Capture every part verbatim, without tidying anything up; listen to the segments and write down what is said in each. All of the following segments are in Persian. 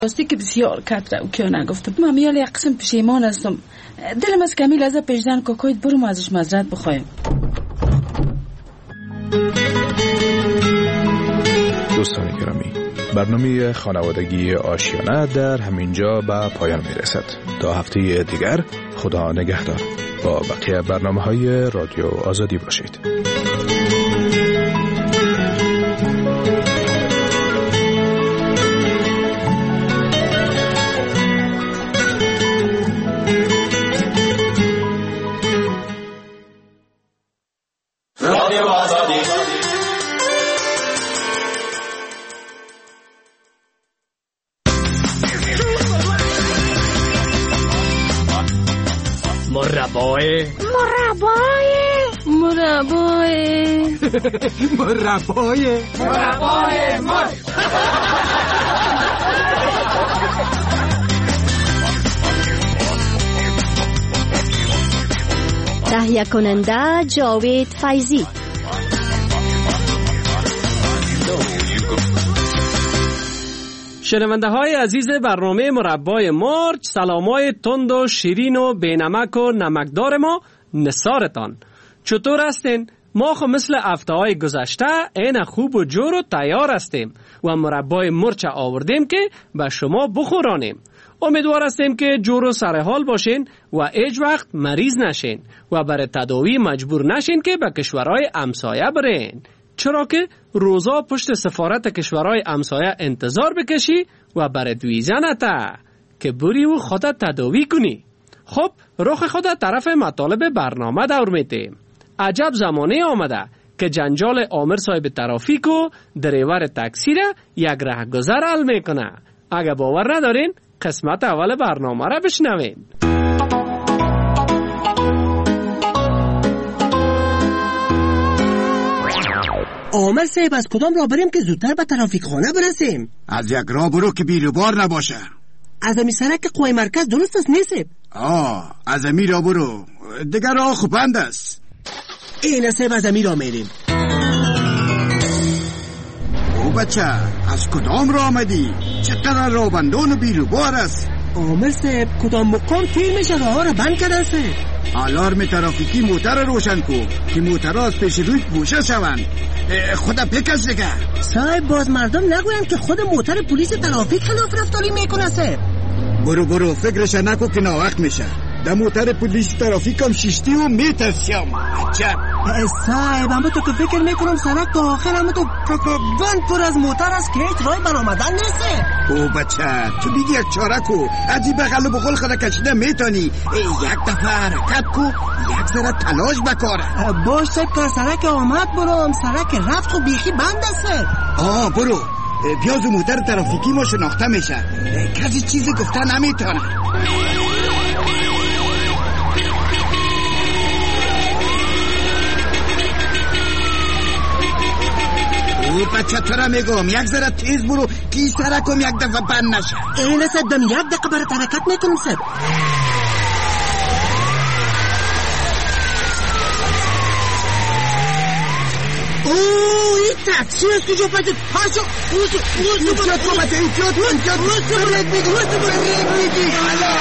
راستی که بسیار کتره و که نگفته من میال یک قسم پشیمان هستم. دلم از کمی لحظه پیشدن کاکایت برو ما ازش معذرت بخوایم. دوستان گرامی، برنامه خانوادگی آشیانه در همینجا به پایان میرسد. تا هفته دیگر خدا نگهدار. با بقیه برنامه های رادیو آزادی باشید. رادیو آزادی. مربای مربای مربای مربای مربای مر تهیه کننده جاوید فیضی. شنونده های عزیز برنامه مربای مرچ، سلامای تند و شیرین و بینمک و نمکدار ما نثارتان. چطور هستین؟ ما خو مثل هفته های گذشته این خوب و جور و تیار هستیم و مربای مرچ آوردیم که به شما بخورانیم. امیدوار هستیم که جور و سرحال باشین و هیچ وقت مریض نشین و برای تداوی مجبور نشین که به کشورهای همسایه برین، چرا که روزا پشت سفارت کشورهای همسایه انتظار بکشی و برای دویزه نته که بری و خودت تداوی کنی. خب رخ خودت طرف مطالب برنامه دور میتیم. عجب زمانه آمده که جنجال آمر صاحب ترافیک و دریور تاکسی را یک رهگذر حل میکنه. اگه باور ندارین قسمت اول برنامه را بشنوین. آمر صاحب از کدام راه بریم که زودتر به ترافیک خانه برسیم؟ از یک راه برو که بیروبار نباشه. از امی سرک قوای مرکز درست است نیست؟ آه از امی راه برو، دیگر راه خوبند است. این صاحب از امی راه میریم. او بچه از کدام راه آمدی؟ چقدر راه بندان و بیروبار است. آمر صاحب کدام مقام تیر میشه راه ها را بند کردن صاحب. آلارم ترافیکی موتر روشن کو که موتر از پیش روی گوشه شوند. خدا بکش دیگه صاحب. باز مردم نگوین که خود موتر پلیس ترافیک خلاف رفتاری میکنه صاحب. برو برو فکرش نکو که ناوقت میشه. در موتر پلیس ترافیک هم شیشتی و میترسیم. عجب صاحب. اما تو که فکر میکنم سرک تا آخر اما تو تقریبا پر از موتر است که هیچ رای برآمدن نیست. او بچه تو بیگی یک چاره کو، از این بغل و بغل خدا کشیده میتونی. یک دفعه حرکت کو، یک ذره تلاش بکاره. باش صاحب که سرک آمد برام، سرک رفت خب بیخی بند است. آه برو بیازو موتر ترافیکی ما شناخته میشه، کسی چیزی گفته نمیتونه. او بچه تو را میگم یک ذره تیز برو که این سرکم یک دفعه بند نشه. این صاحب دم یک دقیقه برات حرکت میکنم صاحب. اوه این تاکسی است کجا پده پاشو. اوزو اوزو ایجاد کن بده ایجاد کن ایجاد کن برد میگی برد میگی.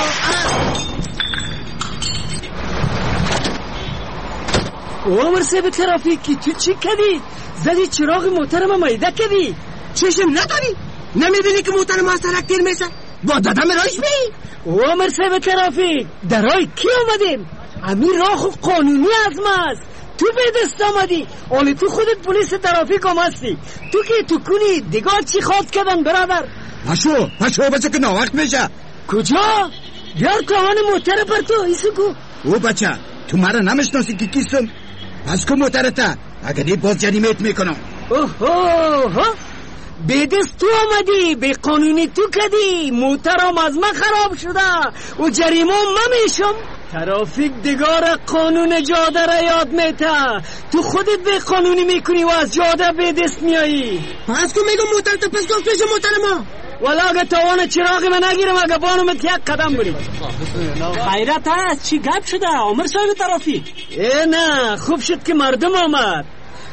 عمر صاحب ترافیکی تو چی کردی؟ زدی چراغ موتر ما مایده کردی؟ چشم نداری؟ نمیبینی که موتر ما سرک تیر میسه؟ با دادم رایش بی؟ عمر صاحب ترافیک در رای کی آمدیم؟ امیر راه خود قانونی از ما است. تو به دست آمدی آلی تو خودت پلیس ترافیک هم هستی. تو که تو کنی دیگه چی خواد کردن برادر؟ پاشو پاشو بچه که ناوقت میشه. کجا؟ بیار کهان موتر پر تو ایسو کو. او بچه تو مرا نمیشناسی که کیستم؟ پس که موترتا اگر دی باز جریمت میکنم. اوه به دست تو آمدی، به قانونی تو کدی، موترم از من خراب شده و جریمه من میشم. ترافیک دیگار قانون جاده را یاد میته، تو خودت به قانونی میکنی و از جاده به دست میایی. پس که میگم موتر تا پس گفت پیش موتر ما. والا اگه توان چراغ من نگیرم اگه بانم یک قدم برید. خیرت هست چی گپ شده عمر صاحب ترافیک؟ ای نه خوب شد که مردم آمد.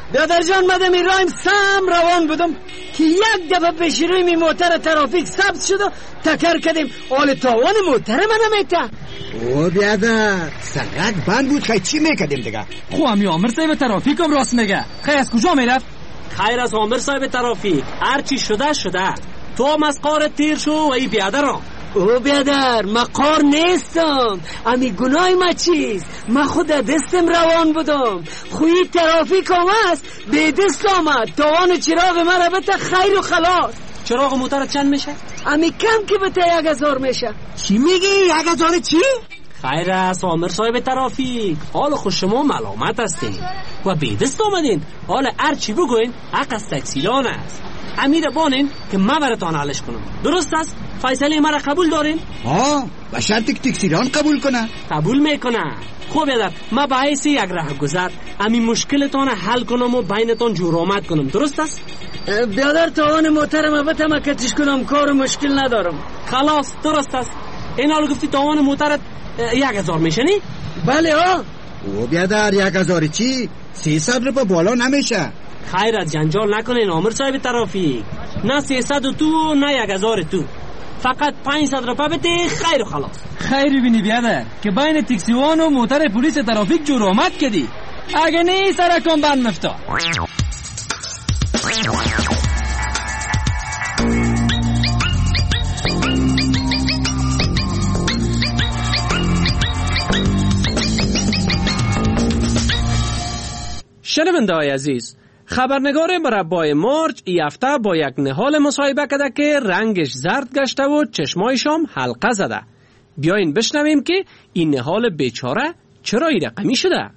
بیادر جان مدم ایرایم سم روان بودم که یک دفعه پیش روی می موتر ترافیک سبز شد و تکر کردیم. حال تاوان موتر من نمیتا. او بیادر سرک بند بود، خیلی چی میکردیم دیگه؟ خو همی عامر صاحب ترافیک هم راست میگه. خیلی از کجا میرفت؟ خیر از عامر صاحب ترافیک هرچی شده شده. تو هم از قار تیر شو و ای بیادر هم. او بیادر ما قار نیستم، امی گناه ما چیست؟ ما خود دستم روان بودم، خوی ترافیک هم هست به دست آمد. تاوان چراغ ما را بته خیر و خلاص. چراغ موترت چند میشه؟ امی کم که بته یک هزار میشه. چی میگی؟ یک هزار چی؟ خیر است عامر صاحب ترافیک، حال خود شما ملامت هستین و به دست آمدین. حال هر چی بگوین حق از تکسیلان است. امیر بانین که من براتان حلش کنم. درست است؟ فیصله مرا قبول دارین؟ ها و شرطی که تکسیران قبول کنه. قبول میکنه. خوب بیادر ما به حیث یک راه گذر امی مشکلتان حل کنم و بینتان جور آمد کنم. درست است؟ بیادر تاوان موترم بته ما کتش کنم، کار مشکل ندارم. خلاص درست است. این حال گفتی تاوان موترت یک هزار میشنی؟ بله ها. او بیادر یک هزار چی؟ سیصد روپا بالا نمیشه. خیرت جنجال نکنین عامر صاحب ترافیک، نه سیصد و تو نه یک هزار تو، فقط پنجصد روپا بده خیر و خلاص. خیری بینی بیادر که بین تکسیوان و موتر پلیس ترافیک جور آمد کردی. اگه نه سرکان بند مفتا. شنونده های عزیز، خبرنگار مربای مارچ ای هفته با یک نهال مصاحبه کرده که رنگش زرد گشته و چشمایشام حلقه زده. بیاین بشنویم که این نهال بیچاره چرا این رقمی شده.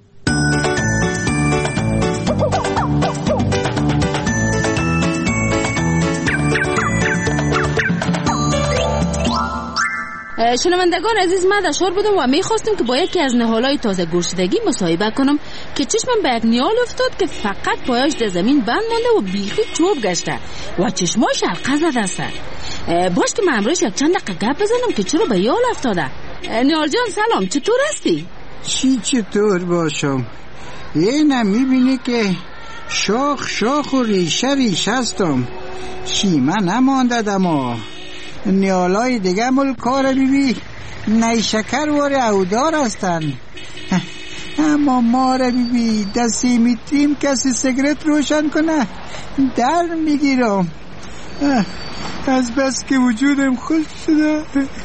شنوندگان عزیز، من دشوار بودم و میخواستم که با یکی از نهالای تازه گل شدگی مصاحبه کنم که چشمم به یک نهال افتاد که فقط پایش در زمین بند مانده و بیخی چوب گشته و چشماش حلقه زده است. باش که من امروز یک چند دقیقه گپ بزنم که چرا به یال افتاده. نهال جان سلام، چطور هستی؟ چی چطور باشم؟ اینم میبینی که شاخ شاخ و ریشه ریشه هستم، شیمه نمانده دما. نیالای دیگه مل کار بیبی نیشکر وار اودار هستن، اما ما را بیبی دستی میتیم کسی سیگرت روشن کنه در میگیرم، از بس که وجودم خوش شده.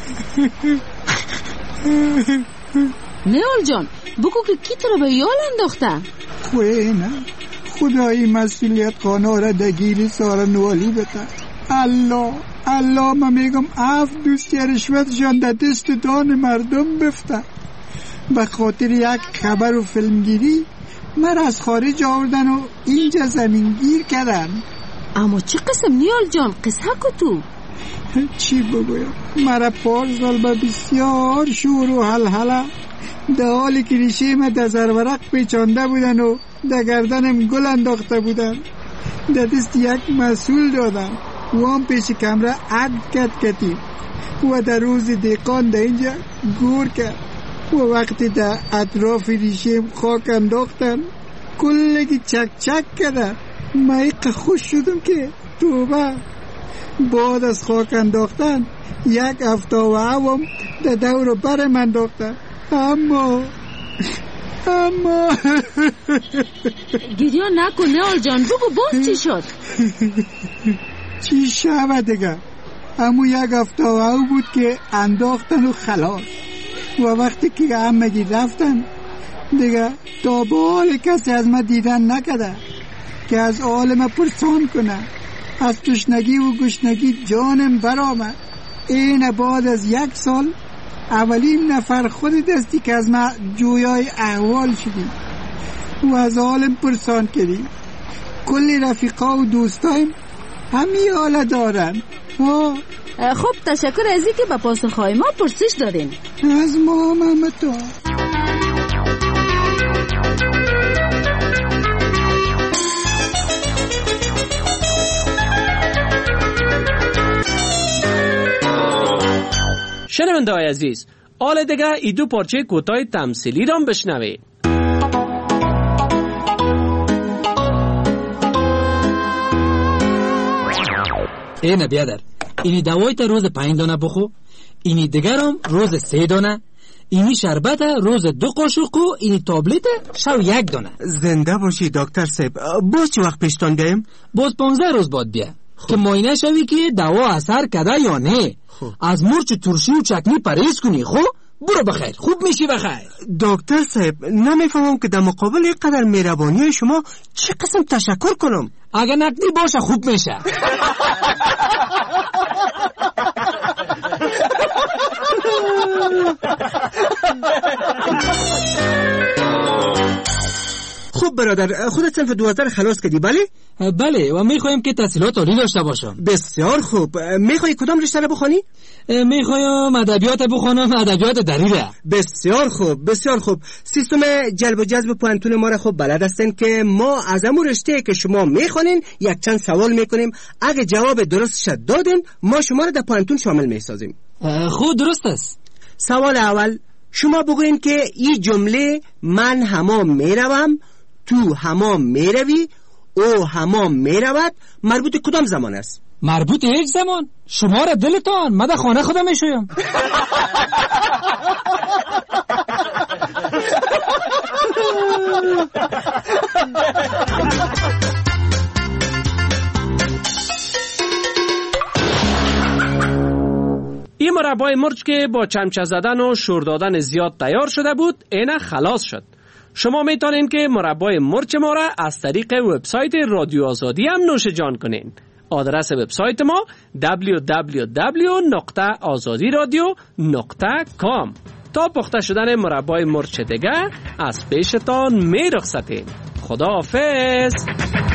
نیال جان بگو که کی تو رو به یال انداخته؟ خوی نه خدایی مسئولیت خانه را دگیری سارا نوالی بده. الله الله من میگم اف دوستی رشوت جان در دست دان مردم بفته. به خاطر یک خبر و فیلمگیری من از خارج آوردن و اینجا زمینگیر کردن. اما چه قسم نیال جان؟ قصه کو تو؟ چی بگویم؟ مرا پارسال با بسیار شور و حلحله در حالی که ریشه من در زرورق پیچانده بودن و در گردنم گل انداخته بودن، در دست یک مسئول دادن و هم پیش کمره عد کت کتی و در روز دیقان در اینجا گور کرد و وقتی در اطراف ریشیم خاک انداختن کلگی چک چک کردن. من خوش شدم که توبه. بعد از خاک انداختن یک هفته و عوام در دور برم انداختن، اما اما گریان نکن نیال جان، بگو باز چی شد؟ چی شود دیگه؟ اما یک هفته و او بود که انداختن و خلاص و وقتی که همگی رفتن دیگه تا به حال کسی از ما دیدن نکده که از حال ما پرسان کنه. از تشنگی و گشنگی جانم برآمد. این بعد از یک سال اولین نفر خود دستی که از ما جویای احوال شدیم و از حالم پرسان کردیم. کلی رفیقا و دوستایم همی حالا دارن. خب تشکر ازی که به پاسخهای ما پرسش دادین. از ما هم تو. شنونده های عزیز، حال دیگه ای دو پارچه کوتاه تمثیلی را بشنوید. اینه بیادر، اینی دوایت روز پنج دانه بخو، اینی دیگرم روز سه دانه، اینی شربت روز دو قاشق و اینی تابلت شو یک دانه. زنده باشی دکتر صاحب. باز چه وقت پیشتان بیایم؟ باز پانزده روز بعد بیا که معاینه شوی که دوا اثر کرده یا نه. خوب. از مرچ ترشی و چکنی پرهیز کنی. خب برو بخیر، خوب میشی بخیر. دکتر صاحب نمیفهمم که در مقابل اینقدر مهربانی شما چه قسم تشکر کنم. اگه نقدی باشه خوب میشه. خوب برادر، خودت صنف دوازده خلاص کردی بله؟ بله و میخوایم که تحصیلات عالی داشته باشم. بسیار خوب. میخوای کدام رشته رو بخوانی؟ میخوایم ادبیات بخونم، ادبیات دریره. بسیار خوب بسیار خوب. سیستم جلب و جذب پوانتون ما را خوب بلد هستین که ما از همون رشته که شما میخوانین یک چند سوال میکنیم، اگه جواب درستش دادین ما شما را در پوانتون شامل میسازیم. خود درست است. سوال اول، شما بگوین که این جمله من حمام میروم، تو حمام میروی، او حمام میرود مربوط کدام زمان است؟ مربوط یک زمان. شما را دلتان، من در خانه خودم میشویم. این مربای مرچ که با چمچه زدن و شور دادن زیاد تیار شده بود، اینه خلاص شد. شما میتونین که مربای مرچ ما را از طریق وبسایت رادیو آزادی هم نوش جان کنین. آدرس وبسایت ما دبلیو دبلیو دبلیو نقطه آزادی رادیو نقطه کام. تا پخته شدن مربای مرچ دیگه از پیشتان می رخصتیم. خدا حافظ.